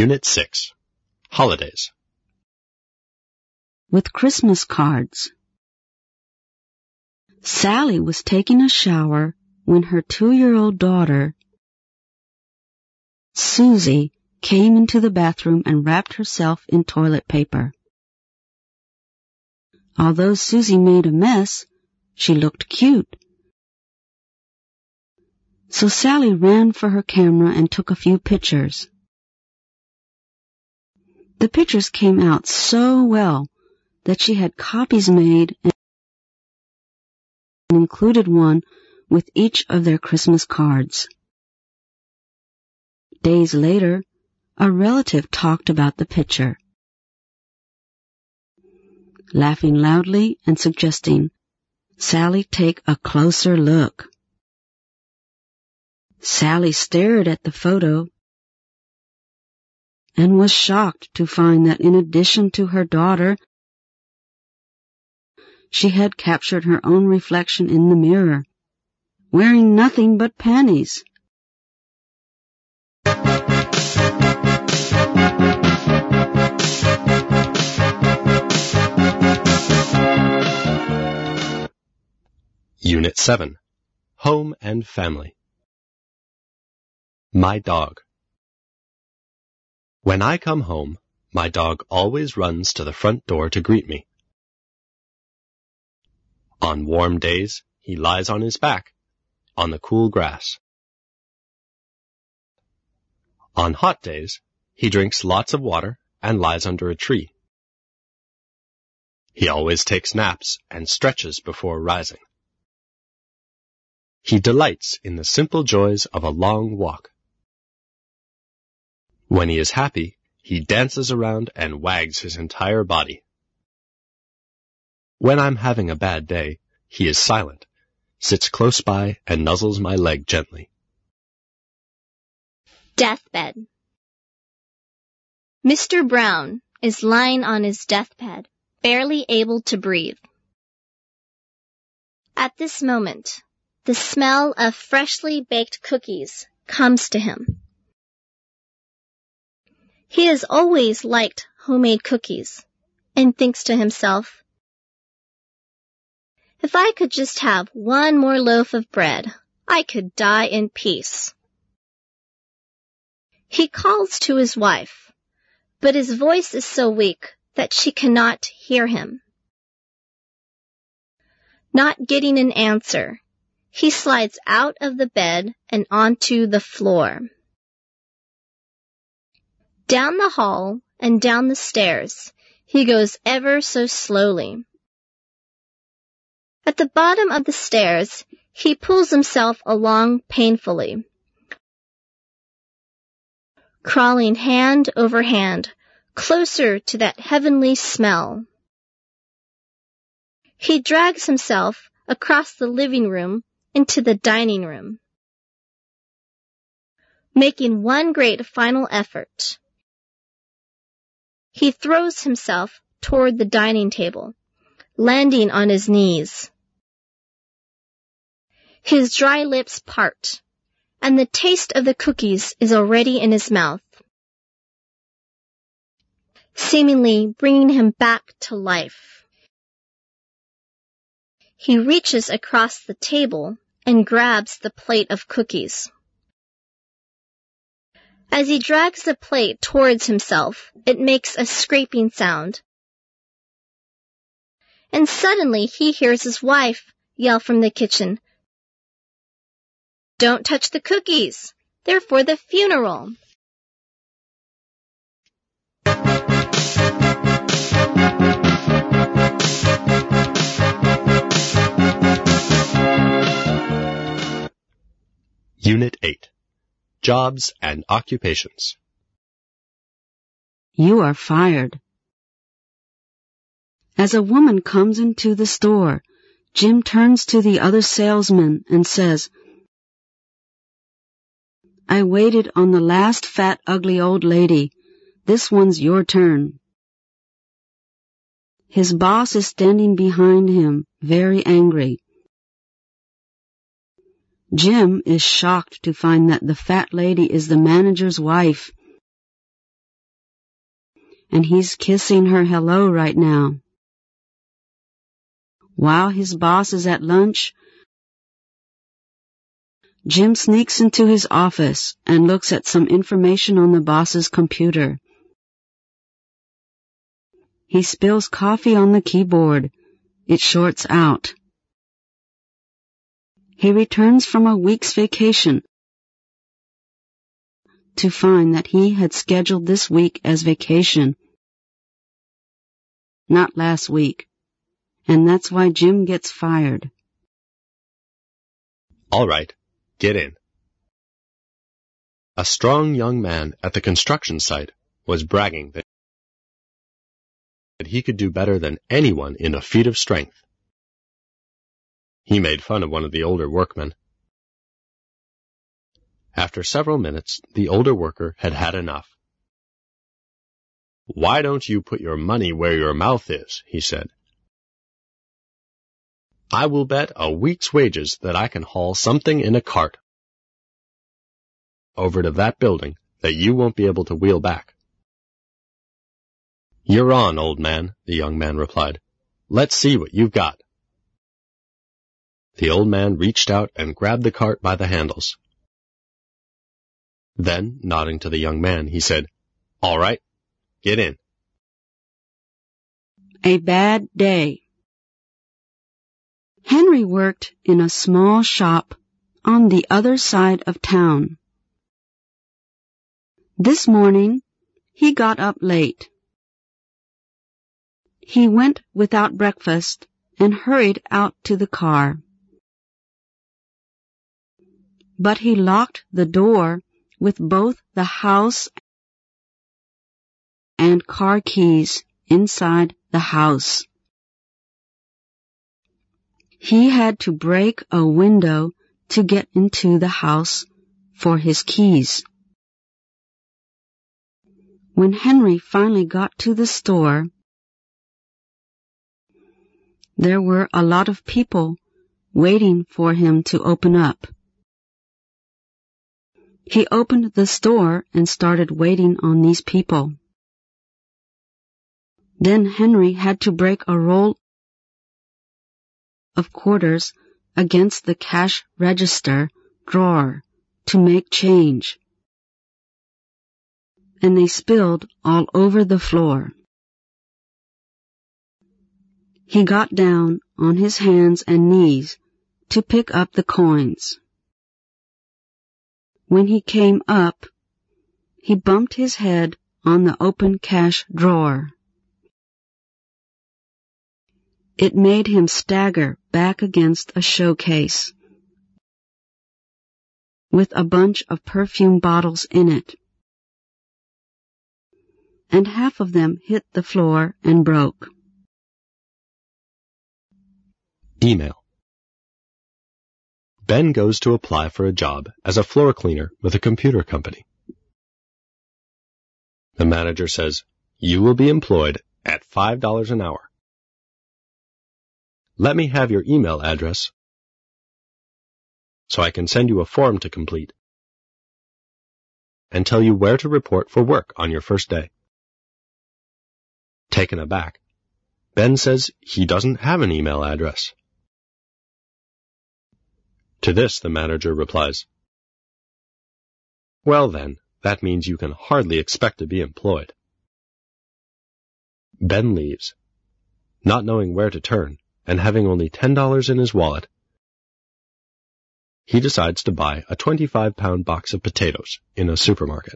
Unit 6. Holidays. With Christmas cards. Sally was taking a shower when her 2-year-old daughter, Susie, came into the bathroom and wrapped herself in toilet paper. Although Susie made a mess, she looked cute. So Sally ran for her camera and took a few pictures. The pictures came out so well that she had copies made and included one with each of their Christmas cards. Days later, a relative talked about the picture, laughing loudly and suggesting Sally take a closer look. Sally stared at the photo and was shocked to find that in addition to her daughter, she had captured her own reflection in the mirror, wearing nothing but panties. Unit 7. Home and Family. My dog. When I come home, my dog always runs to the front door to greet me. On warm days, he lies on his back, on the cool grass. On hot days, he drinks lots of water and lies under a tree. He always takes naps and stretches before rising. He delights in the simple joys of a long walk. When he is happy, he dances around and wags his entire body. When I'm having a bad day, he is silent, sits close by and nuzzles my leg gently. Deathbed. Mr. Brown is lying on his deathbed, barely able to breathe. At this moment, the smell of freshly baked cookies comes to him. He has always liked homemade cookies and thinks to himself, if I could just have one more loaf of bread, I could die in peace. He calls to his wife, but his voice is so weak that she cannot hear him. Not getting an answer, he slides out of the bed and onto the floor. Down the hall and down the stairs, he goes ever so slowly. At the bottom of the stairs, he pulls himself along painfully, crawling hand over hand, closer to that heavenly smell. He drags himself across the living room into the dining room, making one great final effort. He throws himself toward the dining table, landing on his knees. His dry lips part, and the taste of the cookies is already in his mouth, seemingly bringing him back to life. He reaches across the table and grabs the plate of cookies. As he drags the plate towards himself, it makes a scraping sound. And suddenly he hears his wife yell from the kitchen, "Don't touch the cookies! They're for the funeral!" Unit 8. Jobs and Occupations. You are fired. As a woman comes into the store, Jim turns to the other salesman and says, "I waited on the last fat, ugly old lady. This one's your turn." His boss is standing behind him, very angry. Jim is shocked to find that the fat lady is the manager's wife. and he's kissing her hello right now. While his boss is at lunch, Jim sneaks into his office and looks at some information on the boss's computer. He spills coffee on the keyboard. It shorts out. He returns from a week's vacation to find that he had scheduled this week as vacation, not last week, and that's why Jim gets fired. All right, get in. A strong young man at the construction site was bragging that he could do better than anyone in a feat of strength. He made fun of one of the older workmen. After several minutes, the older worker had had enough. "Why don't you put your money where your mouth is?" he said. "I will bet a week's wages that I can haul something in a cart over to that building that you won't be able to wheel back." "You're on, old man," the young man replied. "Let's see what you've got." The old man reached out and grabbed the cart by the handles. Then, nodding to the young man, he said, "All right, get in." A bad day. Henry worked in a small shop on the other side of town. This morning, he got up late. He went without breakfast and hurried out to the car. But he locked the door with both the house and car keys inside the house. He had to break a window to get into the house for his keys. When Henry finally got to the store, there were a lot of people waiting for him to open up. He opened the store and started waiting on these people. Then Henry had to break a roll of quarters against the cash register drawer to make change, and they spilled all over the floor. He got down on his hands and knees to pick up the coins. When he came up, he bumped his head on the open cash drawer. It made him stagger back against a showcase with a bunch of perfume bottles in it, and half of them hit the floor and broke. Email. Ben goes to apply for a job as a floor cleaner with a computer company. The manager says, "You will be employed at $5 an hour. Let me have your email address so I can send you a form to complete and tell you where to report for work on your first day." Taken aback, Ben says he doesn't have an email address. To this, the manager replies, "Well then, that means you can hardly expect to be employed." Ben leaves, not knowing where to turn, and having only $10 in his wallet. He decides to buy a 25-pound box of potatoes in a supermarket.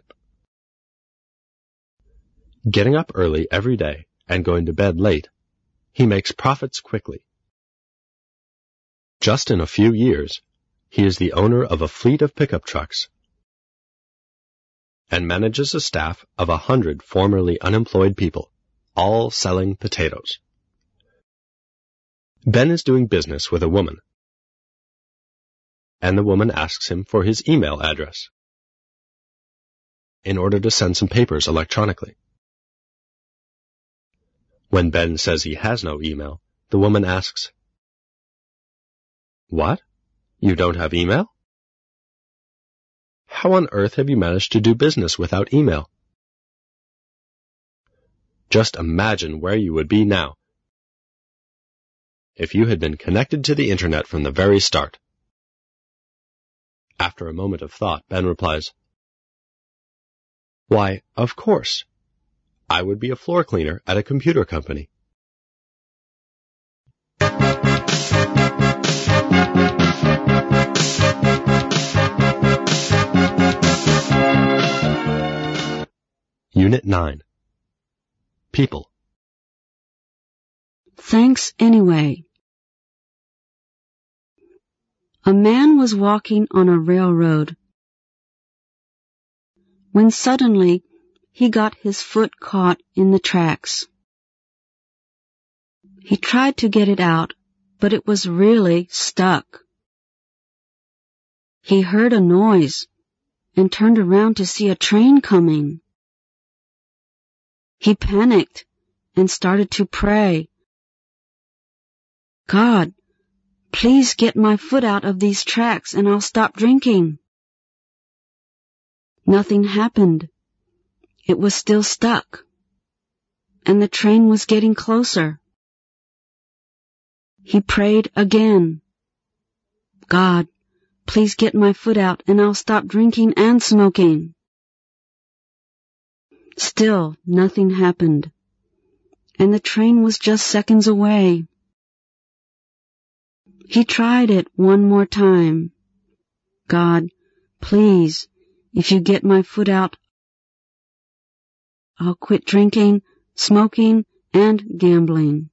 Getting up early every day and going to bed late, he makes profits quickly. Just in a few years, he is the owner of a fleet of pickup trucks and manages a staff of 100 formerly unemployed people, all selling potatoes. Ben is doing business with a woman, and the woman asks him for his email address in order to send some papers electronically. When Ben says he has no email, the woman asks, "What? You don't have email? How on earth have you managed to do business without email?" Just imagine where you would be now if you had been connected to the internet from the very start. After a moment of thought, Ben replies, "Why, of course. I would be a floor cleaner at a computer company." Unit 9. People. Thanks anyway. A man was walking on a railroad when suddenly he got his foot caught in the tracks. He tried to get it out, but it was really stuck. He heard a noise and turned around to see a train coming. He panicked and started to pray, "God, please get my foot out of these tracks and I'll stop drinking." Nothing happened. It was still stuck, and the train was getting closer. He prayed again, "God, please get my foot out and I'll stop drinking and smoking." Still, nothing happened, and the train was just seconds away. He tried it one more time. "God, please, if you get my foot out, I'll quit drinking, smoking, and gambling."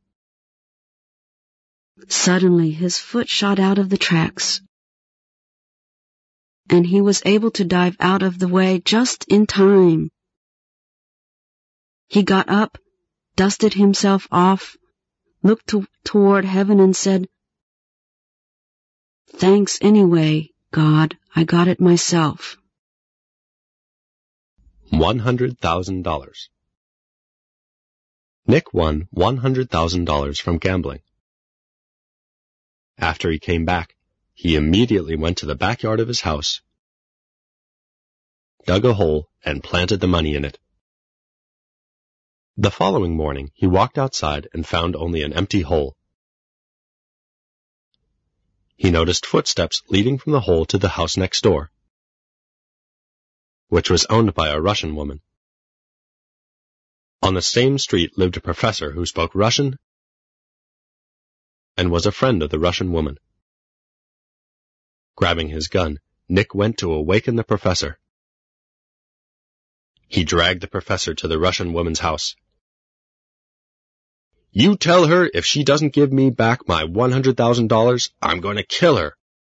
Suddenly, his foot shot out of the tracks, and he was able to dive out of the way just in time. He got up, dusted himself off, looked toward heaven and said, "Thanks anyway, God, I got it myself." $100,000. Nick won $100,000 from gambling. After he came back, he immediately went to the backyard of his house, dug a hole, and planted the money in it. The following morning, he walked outside and found only an empty hole. He noticed footsteps leading from the hole to the house next door, which was owned by a Russian woman. On the same street lived a professor who spoke Russian and was a friend of the Russian woman. Grabbing his gun, Nick went to awaken the professor. He dragged the professor to the Russian woman's house. "You tell her if she doesn't give me back my $100,000, I'm going to kill her,"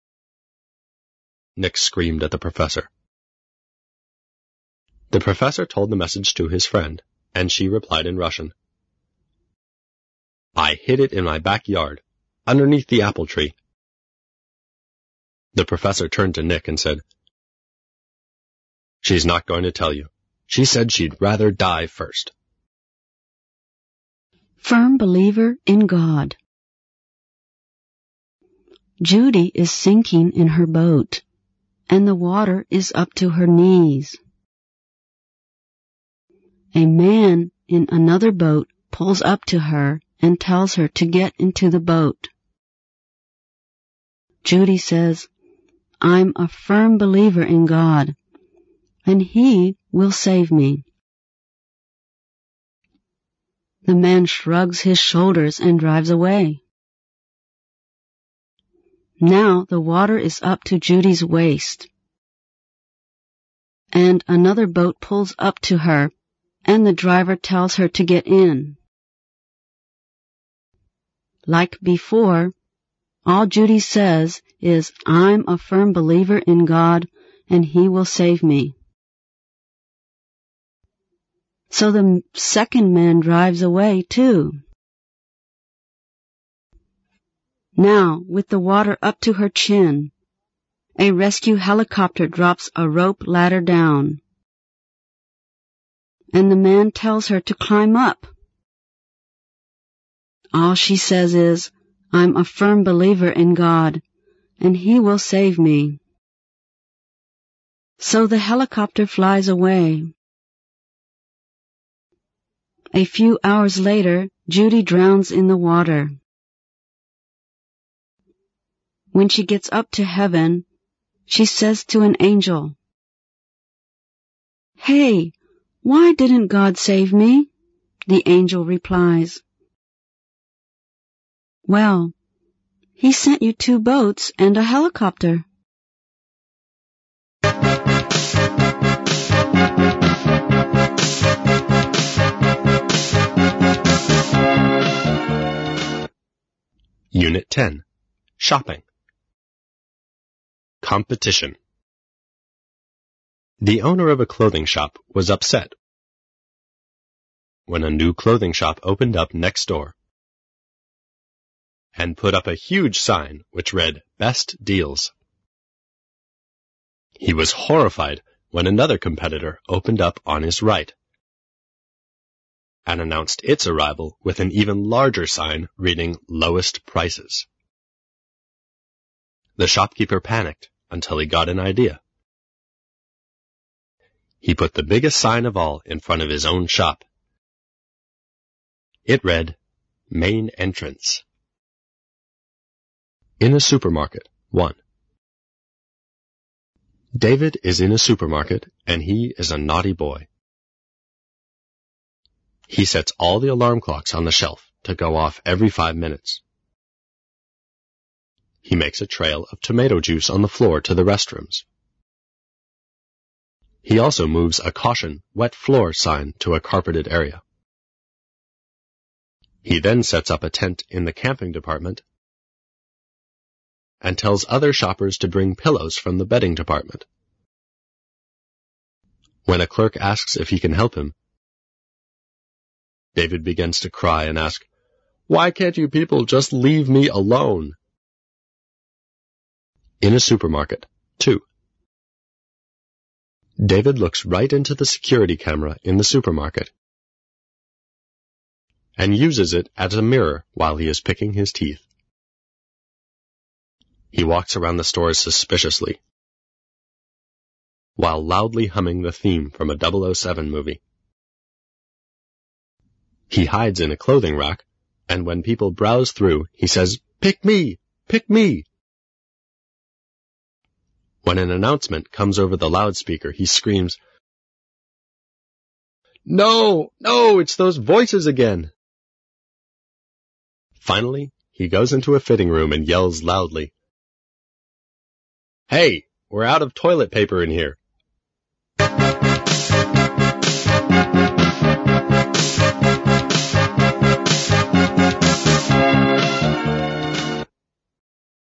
Nick screamed at the professor. The professor told the message to his friend, and she replied in Russian, "I hid it in my backyard, underneath the apple tree." The professor turned to Nick and said, "She's not going to tell you. She said she'd rather die first." Firm believer in God. Judy is sinking in her boat, and the water is up to her knees. A man in another boat pulls up to her and tells her to get into the boat. Judy says, "I'm a firm believer in God, and He will save me." The man shrugs his shoulders and drives away. Now the water is up to Judy's waist, and another boat pulls up to her, and the driver tells her to get in. Like before, all Judy says is, "I'm a firm believer in God, and He will save me." So the second man drives away too. Now, with the water up to her chin, a rescue helicopter drops a rope ladder down, and the man tells her to climb up. All she says is, "I'm a firm believer in God, and He will save me." So the helicopter flies away. A few hours later, Judy drowns in the water. When she gets up to heaven, she says to an angel, "Hey, why didn't God save me?" The angel replies, "Well, He sent you 2 boats and a helicopter." Unit 10. Shopping. Competition. The owner of a clothing shop was upset when a new clothing shop opened up next door and put up a huge sign which read, "Best Deals." He was horrified when another competitor opened up on his right and announced its arrival with an even larger sign reading, "Lowest Prices." The shopkeeper panicked until he got an idea. He put the biggest sign of all in front of his own shop. It read, "Main Entrance." In a supermarket. 1. David is in a supermarket, and he is a naughty boy. He sets all the alarm clocks on the shelf to go off every 5 minutes. He makes a trail of tomato juice on the floor to the restrooms. He also moves a "Caution, wet floor" sign to a carpeted area. He then sets up a tent in the camping department and tells other shoppers to bring pillows from the bedding department. When a clerk asks if he can help him, David begins to cry and ask, "Why can't you people just leave me alone?" In a supermarket. 2. David looks right into the security camera in the supermarket and uses it as a mirror while he is picking his teeth. He walks around the stores suspiciously while loudly humming the theme from a 007 movie. He hides in a clothing rack, and when people browse through, he says, "Pick me! Pick me!" When an announcement comes over the loudspeaker, he screams, "No! No! It's those voices again!" Finally, he goes into a fitting room and yells loudly, "Hey! We're out of toilet paper in here.